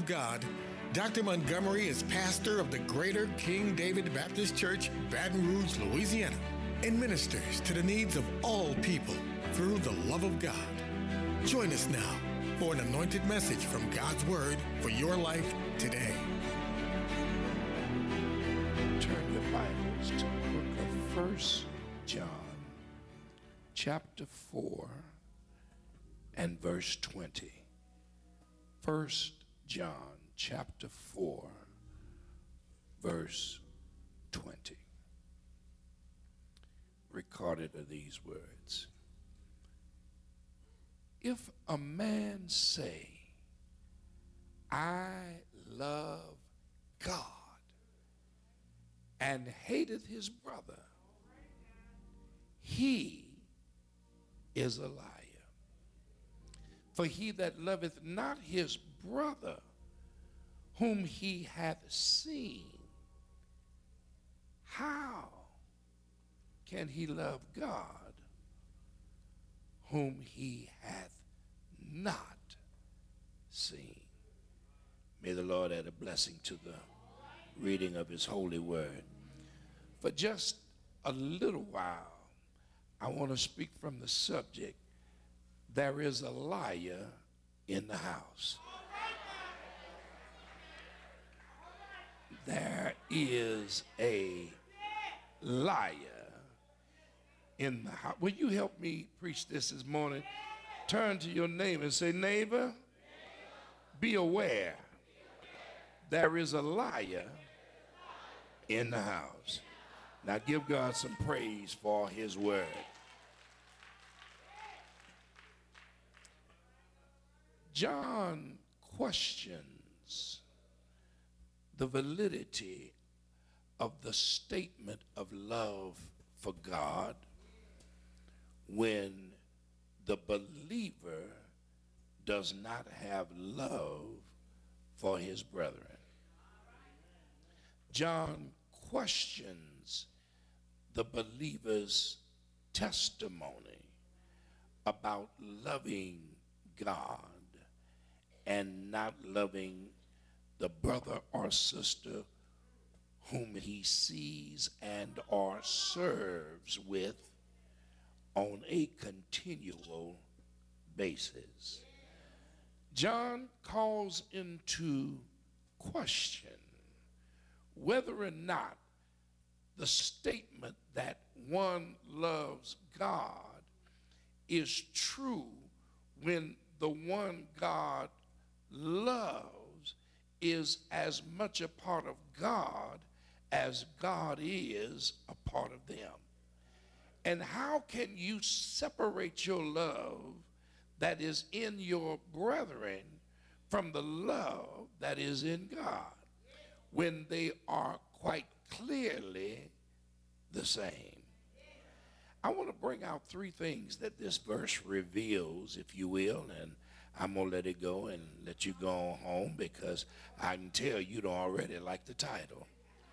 God, Dr. Montgomery is pastor of the Greater King David Baptist Church, Baton Rouge, Louisiana, and ministers to the needs of all people through the love of God. Join us now for an anointed message from God's Word for your life today. Turn your Bibles to the book of 1 John, chapter 4, and verse 20. 1 John, chapter 4, verse 20. Recorded are these words. If a man say, I love God, and hateth his brother, he is a liar. For he that loveth not his brother, whom he hath seen, how can he love God, whom he hath not seen? May the Lord add a blessing to the reading of his holy word. For just a little while, I want to speak from the subject, there is a liar in the house. There is a liar in the house. Will you help me preach this morning? Turn to your neighbor and say, neighbor, be aware. There is a liar in the house. Now give God some praise for his word. John questions the validity of the statement of love for God when the believer does not have love for his brethren. John questions the believer's testimony about loving God and not loving the brother or sister whom he sees and or serves with on a continual basis. John calls into question whether or not the statement that one loves God is true when the one God loves is as much a part of God as God is a part of them. And how can you separate your love that is in your brethren from the love that is in God when they are quite clearly the same? I want to bring out three things that this verse reveals, if you will, and I'm going to let it go and let you go home because I can tell you don't already like the title.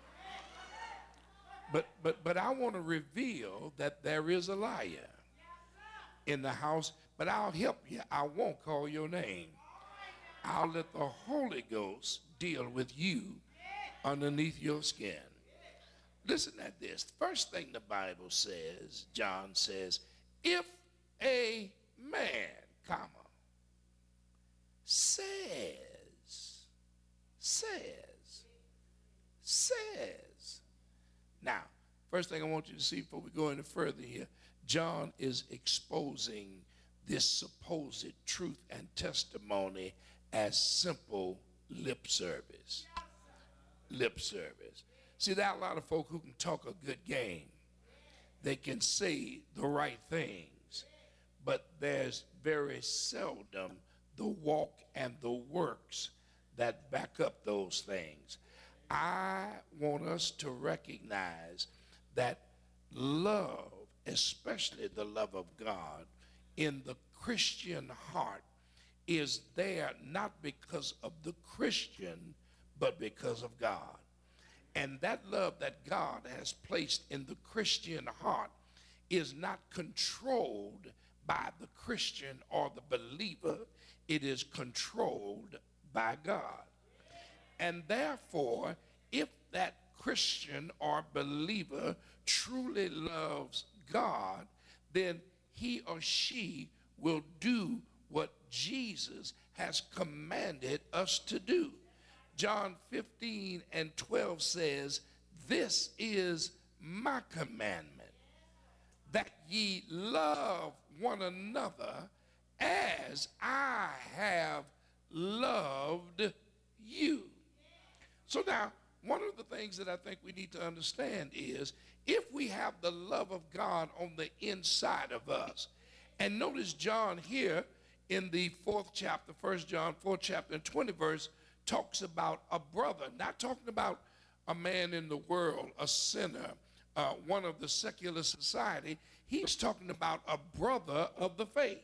But I want to reveal that there is a liar in the house, but I'll help you. I won't call your name. I'll let the Holy Ghost deal with you underneath your skin. Listen at this. First thing the Bible says, John says, if a man, comma, says. Now, first thing I want you to see before we go any further here, John is exposing this supposed truth and testimony as simple lip service. Lip service. See, there are a lot of folk who can talk a good game. They can say the right things, but there's very seldom the walk and the works that back up those things. I want us to recognize that love, especially the love of God, in the Christian heart is there not because of the Christian, but because of God. And that love that God has placed in the Christian heart is not controlled by the Christian or the believer. It is controlled by God. And therefore, if that Christian or believer truly loves God, then he or she will do what Jesus has commanded us to do. John 15:12 says, "This is my commandment, that ye love one another as I have loved you." So now, one of the things that I think we need to understand is if we have the love of God on the inside of us, and notice John here in the 4th chapter, 1 John 4th chapter and 20 verse, talks about a brother, not talking about a man in the world, a sinner, one of the secular society. He's talking about a brother of the faith.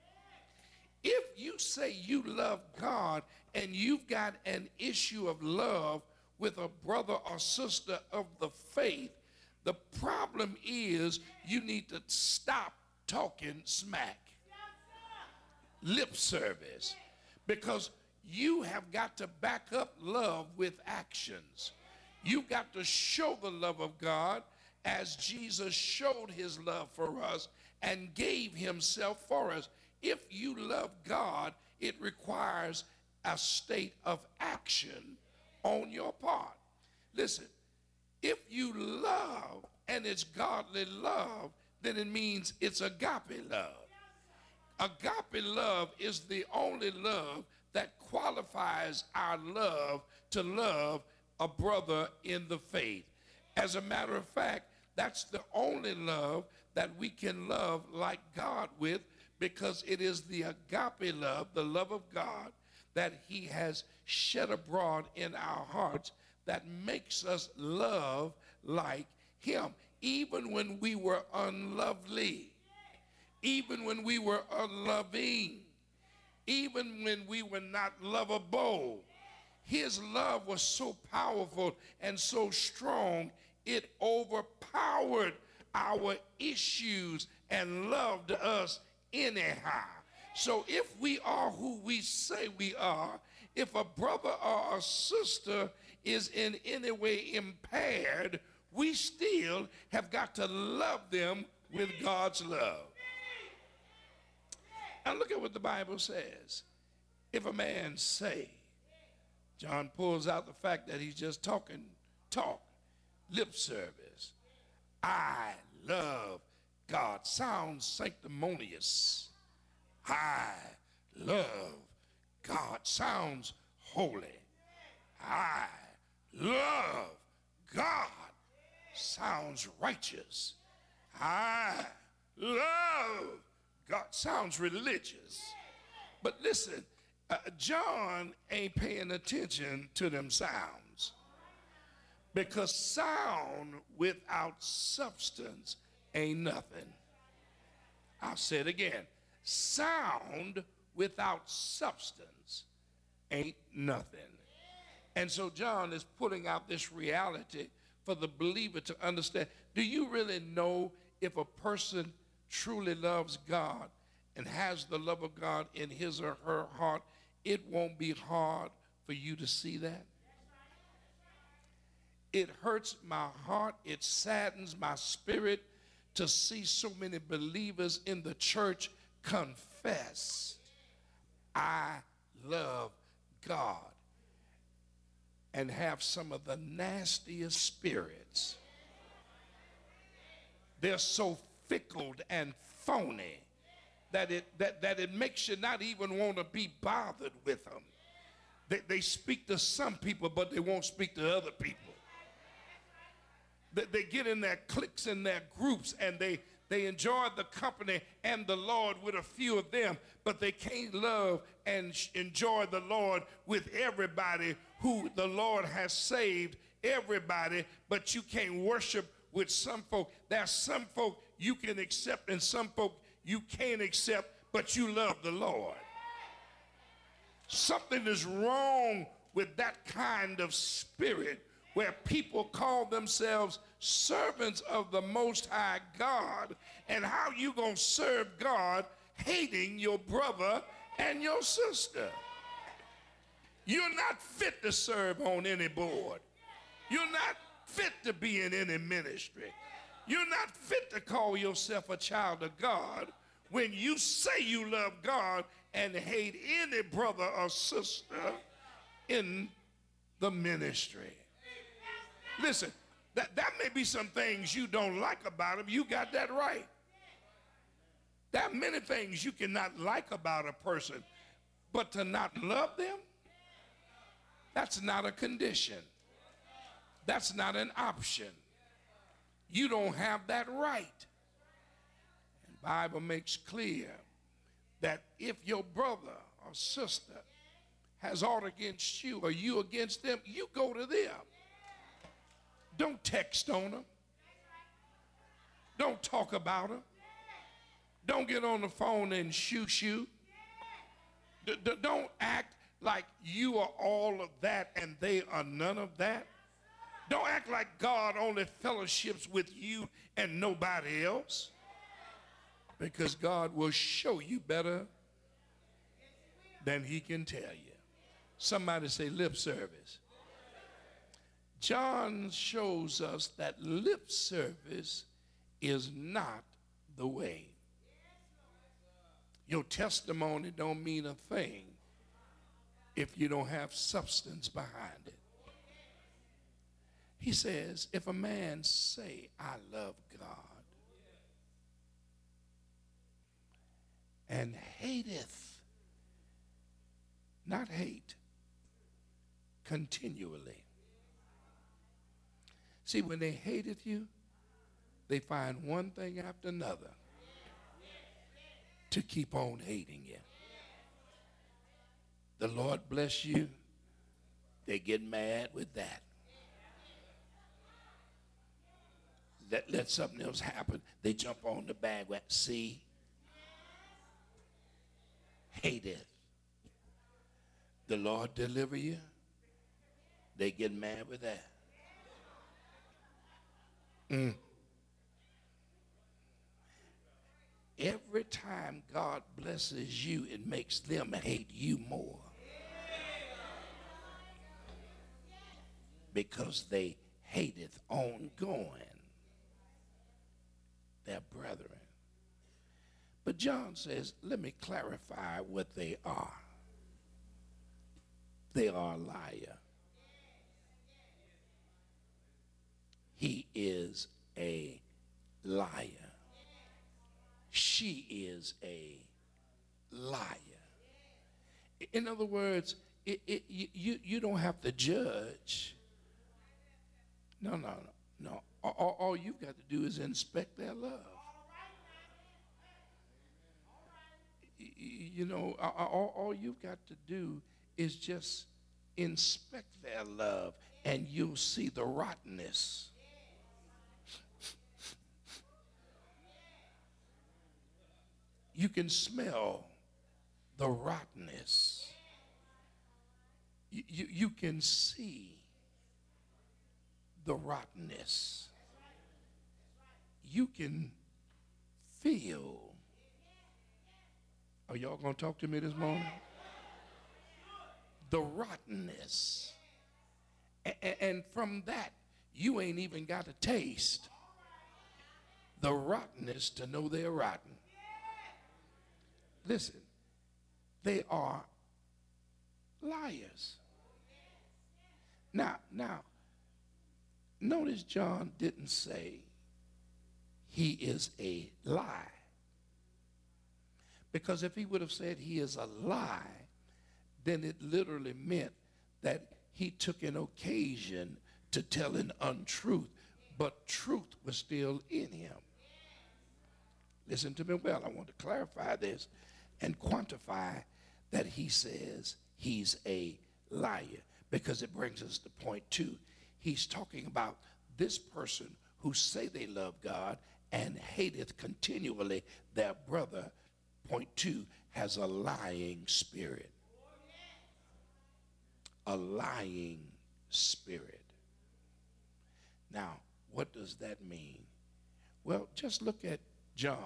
If you say you love God and you've got an issue of love with a brother or sister of the faith, the problem is you need to stop talking smack, lip service, because you have got to back up love with actions. You've got to show the love of God as Jesus showed his love for us and gave himself for us. If you love God, it requires a state of action on your part. Listen, if you love and it's godly love, then it means it's agape love. Agape love is the only love that qualifies our love to love a brother in the faith. As a matter of fact, that's the only love that we can love like God with, because it is the agape love, the love of God, that he has shed abroad in our hearts that makes us love like him, even when we were unlovely, even when we were unloving, even when we were not lovable. His love was so powerful and so strong, it overpowered our issues and loved us anyhow. So if we are who we say we are, if a brother or a sister is in any way impaired, we still have got to love them with God's love. Now look at what the Bible says. If a man say, John pulls out the fact that he's just talk, lip service. I love God. Sounds sanctimonious. I love God. Sounds holy. I love God. Sounds righteous. I love God. Sounds religious. But listen, John ain't paying attention to them sounds, because sound without substance ain't nothing. I'll say it again. Sound without substance ain't nothing. And so John is putting out this reality for the believer to understand. Do you really know if a person truly loves God and has the love of God in his or her heart? It won't be hard for you to see that. It hurts my heart, it saddens my spirit to see so many believers in the church confess, I love God, and have some of the nastiest spirits. They're so fickle and phony that it makes you not even want to be bothered with them. They speak to some people, but they won't speak to other people. They get in their cliques and their groups, and they enjoy the company and the Lord with a few of them, but they can't love and enjoy the Lord with everybody who the Lord has saved, everybody, but you can't worship with some folk. There's some folk you can accept and some folk you can't accept, but you love the Lord. Something is wrong with that kind of spirit where people call themselves servants of the Most High God. And how you gonna serve God hating your brother and your sister? You're not fit to serve on any board. You're not fit to be in any ministry. You're not fit to call yourself a child of God when you say you love God and hate any brother or sister in the ministry. Listen, that may be some things you don't like about him. You got that right. There are many things you cannot like about a person, but to not love them, that's not a condition. That's not an option. You don't have that right. And the Bible makes clear that if your brother or sister has aught against you or you against them, you go to them. Don't text on them. Don't talk about them. Don't get on the phone and shoo. Don't act like you are all of that and they are none of that. Don't act like God only fellowships with you and nobody else, because God will show you better than he can tell you. Somebody say lip service. John shows us that lip service is not the way. Your testimony don't mean a thing if you don't have substance behind it. He says, if a man say, I love God, and hateth, not hate, continually. See, when they hateth you, they find one thing after another to keep on hating you. The Lord bless you, they get mad with that. Let something else happen, they jump on the bandwagon. See, hateth. The Lord deliver you, they get mad with that. Every time God blesses you, it makes them hate you more, because they hateth ongoing their brethren. But John says, let me clarify what they are. They are a liar. He is a liar. She is a liar. In other words, you don't have to judge. No. All you've got to do is inspect their love. You know, all you've got to do is just inspect their love, and you'll see the rottenness. You can smell the rottenness. You can see the rottenness. You can feel. Are y'all going to talk to me this morning? The rottenness. And from that, you ain't even got to taste the rottenness to know they're rotten. Listen, they are liars. Now, notice John didn't say he is a lie. Because if he would have said he is a lie, then it literally meant that he took an occasion to tell an untruth, but truth was still in him. Listen to me well. I want to clarify this and quantify that he says he's a liar, because it brings us to point 2. He's talking about this person who say they love God and hateth continually their brother. Point 2, has a lying spirit. A lying spirit. Now, what does that mean? Well, just look at John,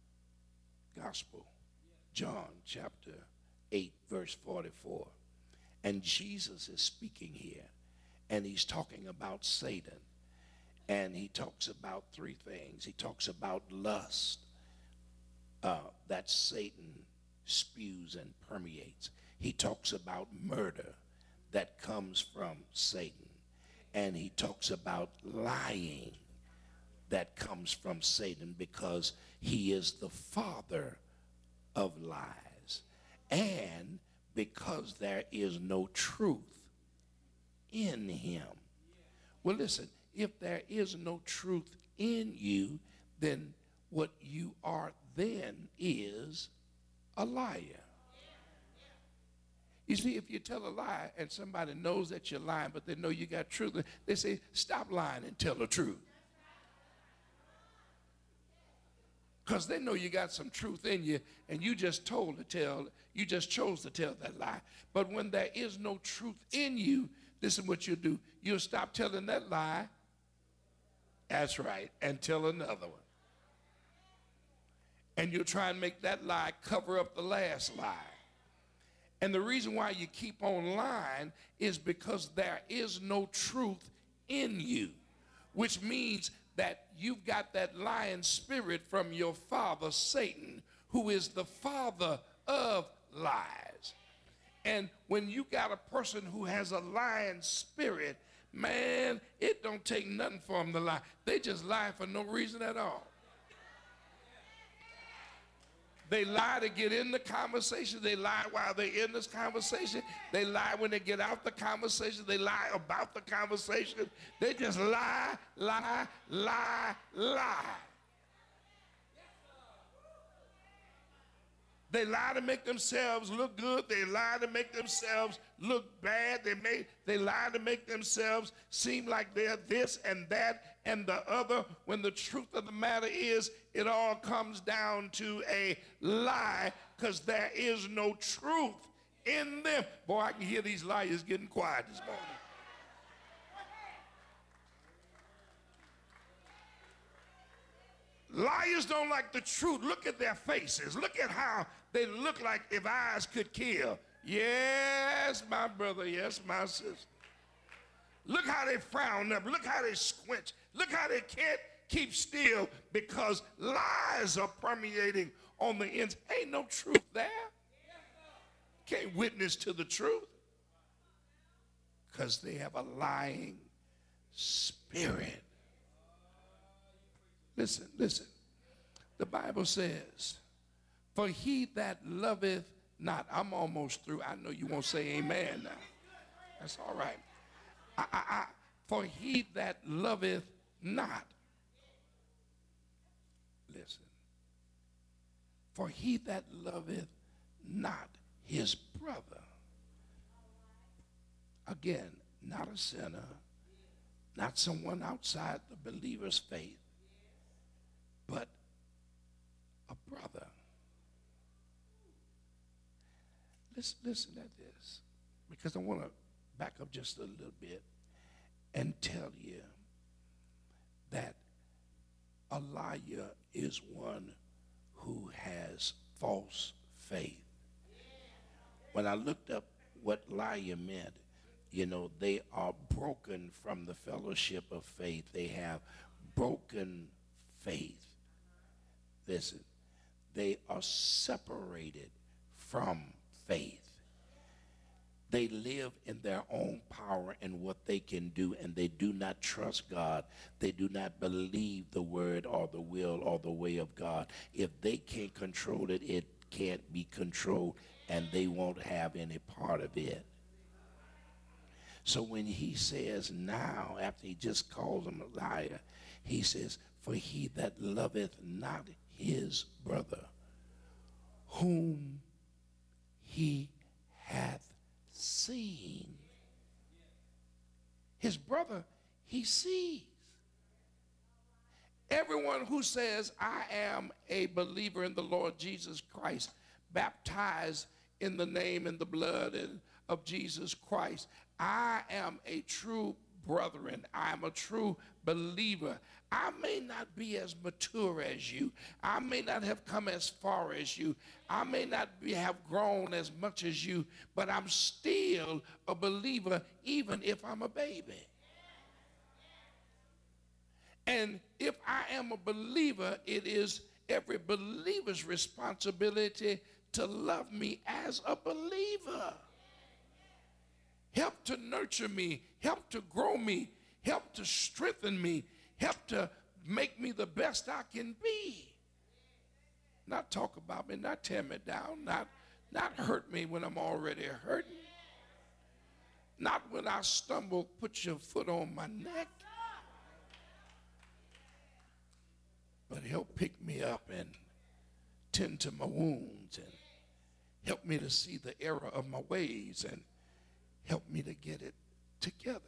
Gospel, John chapter 8, verse 44. And Jesus is speaking here, and he's talking about Satan. And he talks about three things. He talks about lust, that Satan spews and permeates. He talks about murder that comes from Satan. And he talks about lying that comes from Satan, because he is the father of lies. And because there is no truth in him. Well, listen, if there is no truth in you, then what you are then is a liar. You see, if you tell a lie and somebody knows that you're lying, but they know you got truth, they say, stop lying and tell the truth. Because they know you got some truth in you, and you just chose to tell that lie. But when there is no truth in you, this is what you'll do. You'll stop telling that lie. That's right, and tell another one. And you'll try and make that lie cover up the last lie. And the reason why you keep on lying is because there is no truth in you, which means that you've got that lying spirit from your father, Satan, who is the father of lies. And when you got a person who has a lying spirit, man, it don't take nothing for them to lie. They just lie for no reason at all. They lie to get in the conversation. They lie while they're in this conversation. They lie when they get out the conversation. They lie about the conversation. They just lie, lie, lie, lie. They lie to make themselves look good. They lie to make themselves look bad. They lie to make themselves seem like they're this and that and the other, when the truth of the matter is it all comes down to a lie, because there is no truth in them. Boy, I can hear these liars getting quiet this morning. Liars don't like the truth. Look at their faces. Look at how they look like if eyes could kill. Yes, my brother. Yes, my sister. Look how they frown up. Look how they squint. Look how they can't keep still, because lies are permeating on the ends. Ain't no truth there. Can't witness to the truth, because they have a lying spirit. Listen, listen. The Bible says, for he that loveth not. I'm almost through. I know you won't say amen now. That's all right. For he that loveth not. Listen. For he that loveth not his brother. Again, not a sinner, not someone outside the believer's faith, but a brother. Let's listen at this, because I want to back up just a little bit and tell you that a liar is one who has false faith. When I looked up what liar meant, you know, they are broken from the fellowship of faith. They have broken faith. Listen, they are separated from faith. They live in their own power and what they can do, and they do not trust God. They do not believe the word or the will or the way of God. If they can't control it, it can't be controlled, and they won't have any part of it. So when he says now, after he just calls him a liar, he says, for he that loveth not his brother, whom he hath seen. His brother he sees. Everyone who says, I am a believer in the Lord Jesus Christ, baptized in the name and the blood of Jesus Christ, I am a true brethren. I'm a true believer. I may not be as mature as you. I may not have come as far as you. I may not have grown as much as you, but I'm still a believer even if I'm a baby. And if I am a believer, it is every believer's responsibility to love me as a believer. Help to nurture me, help to grow me, help to strengthen me, help to make me the best I can be. Not talk about me, not tear me down, not hurt me when I'm already hurting. Not when I stumble, put your foot on my neck. But help pick me up and tend to my wounds and help me to see the error of my ways and help me to get it together.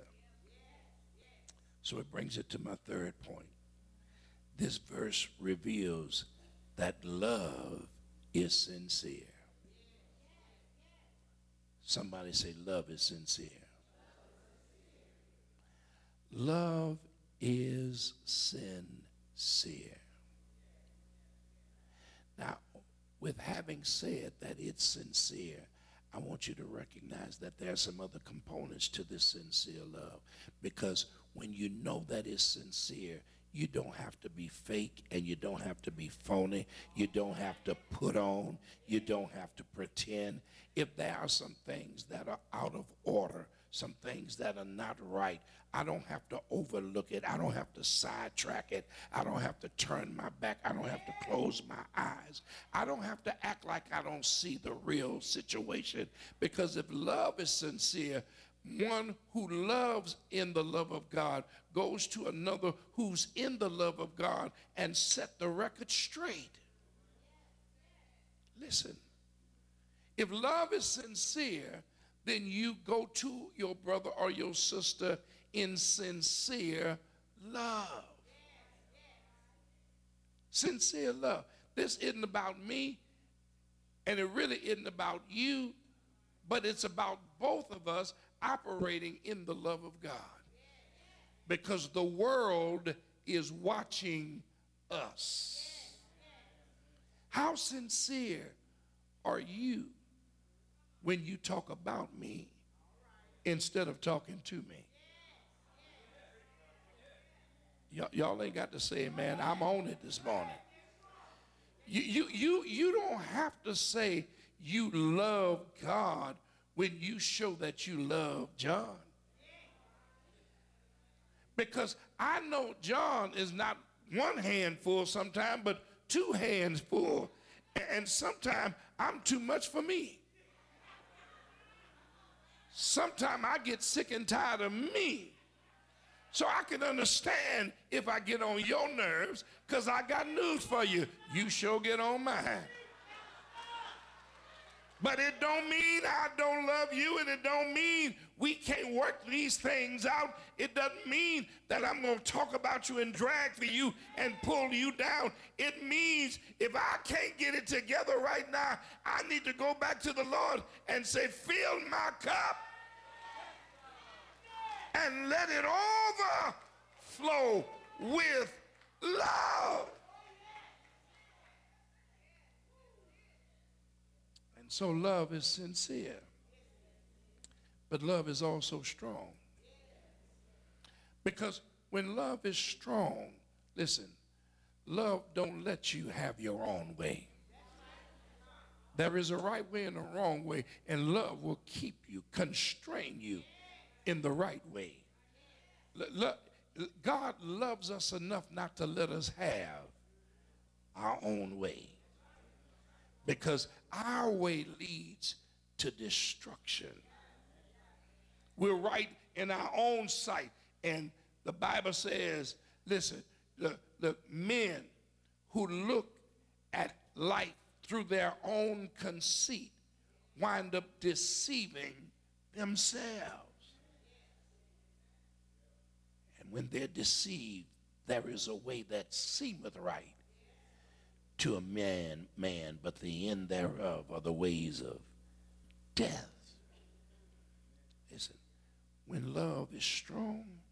So it brings it to my third point. This verse reveals that love is sincere. Somebody say, love is sincere. Love is sincere. Now, with having said that it's sincere, I want you to recognize that there are some other components to this sincere love. Because when you know that it's sincere, you don't have to be fake and you don't have to be phony. You don't have to put on. You don't have to pretend. If there are some things that are out of order, some things that are not right, I don't have to overlook it. I don't have to sidetrack it. I don't have to turn my back. I don't have to close my eyes. I don't have to act like I don't see the real situation. Because if love is sincere, one who loves in the love of God goes to another who's in the love of God and set the record straight. Listen, if love is sincere, then you go to your brother or your sister in sincere love. Sincere love. This isn't about me, and it really isn't about you, but it's about both of us operating in the love of God. Because the world is watching us. How sincere are you when you talk about me instead of talking to me? Y'all ain't got to say, man, I'm on it this morning. You don't have to say you love God when you show that you love John. Because I know John is not one hand full sometimes, but two hands full. And sometimes I'm too much for me. Sometimes I get sick and tired of me. So I can understand if I get on your nerves, because I got news for you. You sure get on mine. But it don't mean I don't love you, and it don't mean we can't work these things out. It doesn't mean that I'm going to talk about you and drag for you and pull you down. It means if I can't get it together right now, I need to go back to the Lord and say, fill my cup and let it overflow with love. And so love is sincere, but love is also strong. Because when love is strong, listen, love don't let you have your own way. There is a right way and a wrong way, and love will keep you, constrain you in the right way. God loves us enough not to let us have our own way, because our way leads to destruction. We're right in our own sight, and the Bible says, listen, the men who look at life through their own conceit wind up deceiving themselves. When they're deceived, there is a way that seemeth right to a man, but the end thereof are the ways of death. Listen, when love is strong,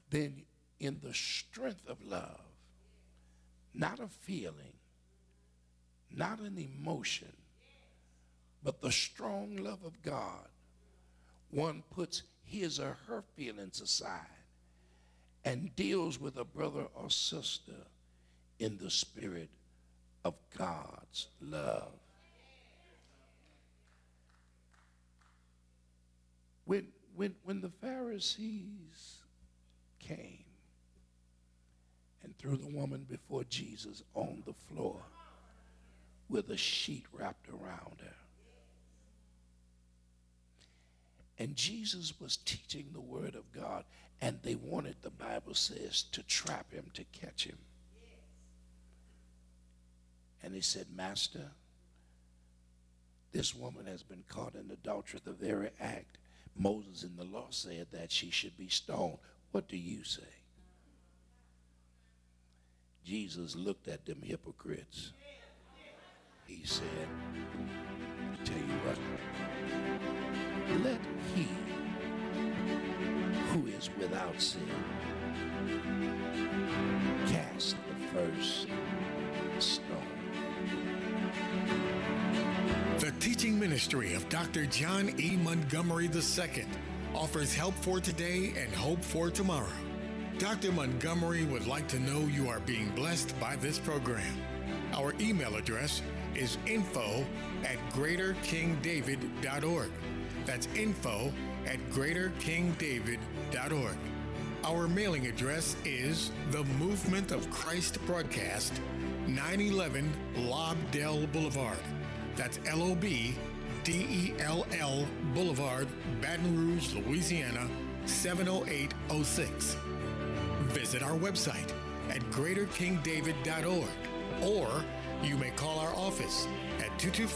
then in the strength of love, not a feeling, not an emotion, but the strong love of God, one puts his or her feelings aside and deals with a brother or sister in the spirit of God's love. When the Pharisees came and threw the woman before Jesus on the floor with a sheet wrapped around her, and Jesus was teaching the word of God, and they wanted, the Bible says, to trap him, to catch him. And he said, Master, this woman has been caught in adultery, the very act. Moses in the law said that she should be stoned. What do you say? Jesus looked at them hypocrites. He said, tell you what, let he who is without sin cast the first stone. The teaching ministry of Dr. John E. Montgomery II offers help for today and hope for tomorrow. Dr. Montgomery would like to know you are being blessed by this program. Our email address is info@greaterkingdavid.org. That's info@greaterkingdavid.org. Our mailing address is The Movement of Christ Broadcast, 911 Lobdell Boulevard. That's LOBDELL Boulevard, Baton Rouge, Louisiana, 70806. Visit our website at greaterkingdavid.org, or you may call our office at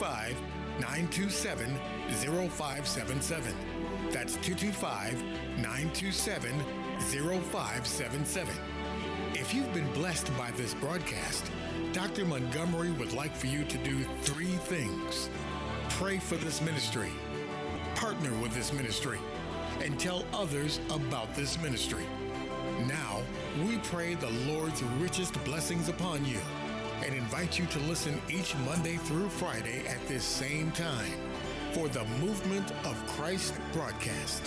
225-927-0577. That's 225-927-0577. If you've been blessed by this broadcast, Dr. Montgomery would like for you to do 3 things. Pray for this ministry, partner with this ministry, and tell others about this ministry. Now, we pray the Lord's richest blessings upon you and invite you to listen each Monday through Friday at this same time for the Movement of Christ broadcast.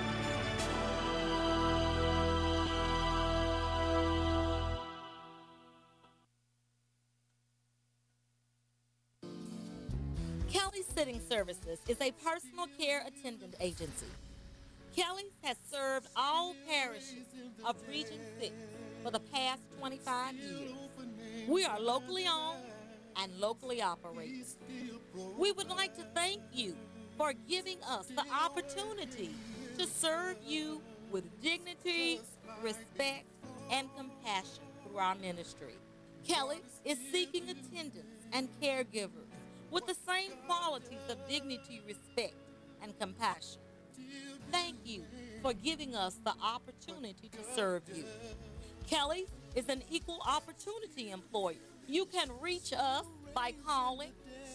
Kelly's Sitting Services is a personal care attendant agency. Kelly's has served all parishes of Region 6 for the past 25 years. We are locally owned and locally operated. We would like to thank you for giving us the opportunity to serve you with dignity, respect, and compassion through our ministry. Kelly's is seeking attendants and caregivers with the same qualities of dignity, respect, and compassion. Thank you for giving us the opportunity to serve you. Kelly is an equal opportunity employer. You can reach us by calling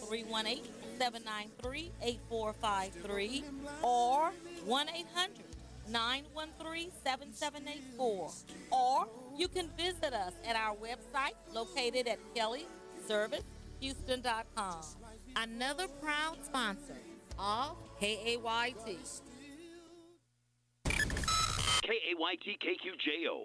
318-793-8453 or 1-800-913-7784. Or you can visit us at our website located at kellyservicehouston.com. Another proud sponsor of KAYT. KAYT KQJO.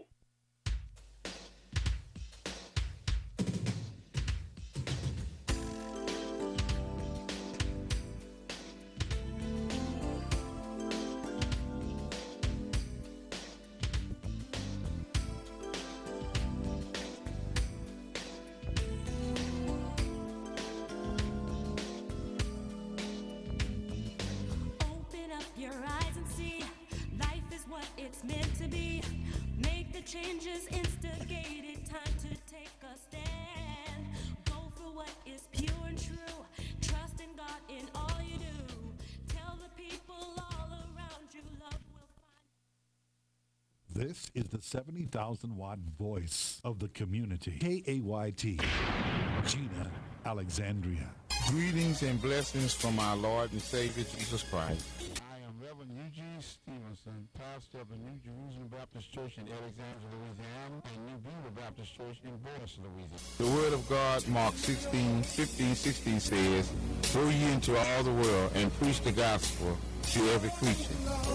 It's meant to be. Make the changes instigated. Time to take a stand. Go for what is pure and true. Trust in God in all you do. Tell the people all around you love will find. This is the 70,000-watt voice of the community. KAYT. Gina Alexandria. Greetings and blessings from our Lord and Savior Jesus Christ. I am Reverend Eugene Stevenson, pastor of the New Jerusalem Baptist Church in Alexandria, Louisiana, and New Beulah Baptist Church in Boris, Louisiana. The word of God, Mark 16:15-16 says, "Go ye into all the world and preach the gospel to every creature.